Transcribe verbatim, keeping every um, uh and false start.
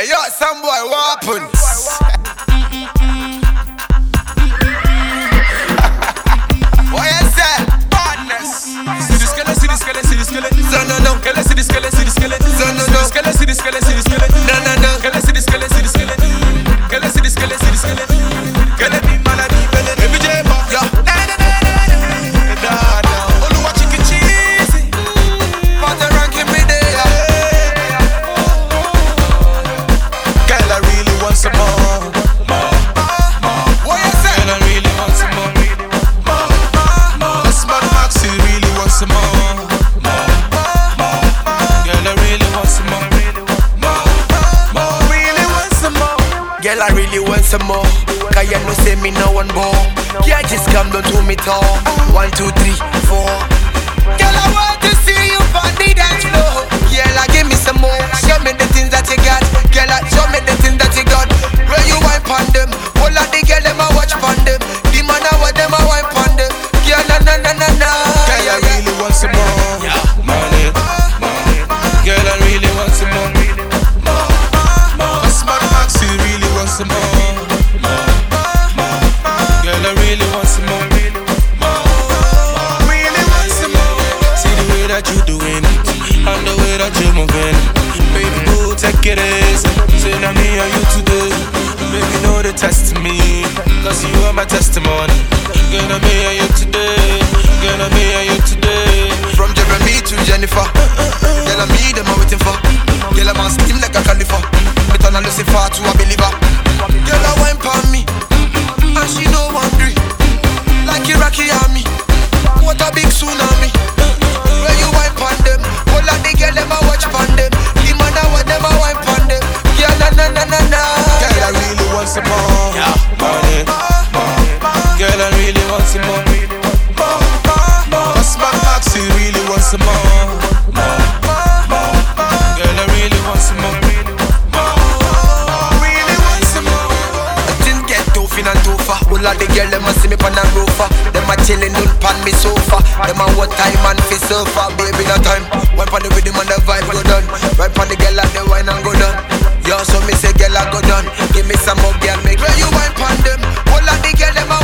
Hey yo, some boy, what happens? What you say? Badness. See the skeleton, see the skeleton, see the skeleton. No, no, no. Can I see the skeleton, see the skeleton? No, no, no. Can I see the skeleton, see the skeleton? No, no, no. Can I see the skeleton, see the skeleton? Can I see the skeleton, see the skeleton? Can I be man, I be belly? Baby J, Yeah. na na na na na. Nah, nah. Oluwa chicken cheese. Party ranking me there. Girl, I really want some more. What you say? Girl, I really want some more. That's Mad Maxi really want some more. Girl, I really want some more. Really want some more. Girl, I really want some more. Cause you know say me no one more. Yeah, just come down to me tall. One, two, three, four. Girl, I want to see you on the dance floor. Girl, I give me some more. Show me the things that you got. Girl, I show me the things that you got. Where you wine pon them. All of the girl them I watch pon them. The man I want them I wine pon them. Girl, na na na na na. Girl, I really want some more. Money, money. Girl, I really want some more. That's Mad Maxi really want some more. Girl, I really want some more. Really want some more. See the way that you doing it, and the way that you moving. Baby boo, take it easy. Say now me and you today. Baby know the test me, cause you are my testimony. Girl, I'm me and you today. Girl, I'm me and you today. From Jeremy to Jennifer. Girl, I me them I waiting for. Girl, I'm on steam like a Khalifa. Me turn a Lucifer to a believer. Girl, I wine pon me, and she no hungry. Like Iraqi army. What a big tsunami. Where you wine pon them? All of the girl them I watch pon them. The man I want them I wine pon them. Girl, na na na na na. Girl, I really want some more. Money, money. Girl, I really want some more. That's Mad Maxi really want some more. Girl, I really want some more. Really want some more. Things get tough in and tougher. All of the girl them a see me pon a roofer. Them a chillin' on pon me sofa. Them a what time and fi surfer. Baby no time. Wine pon the rhythm and the vibe go down. Right pon the girl and the wine and go down. Yo, so me say girl I go down. Give me some more girl make. Where you wine pon them? All of the girl them a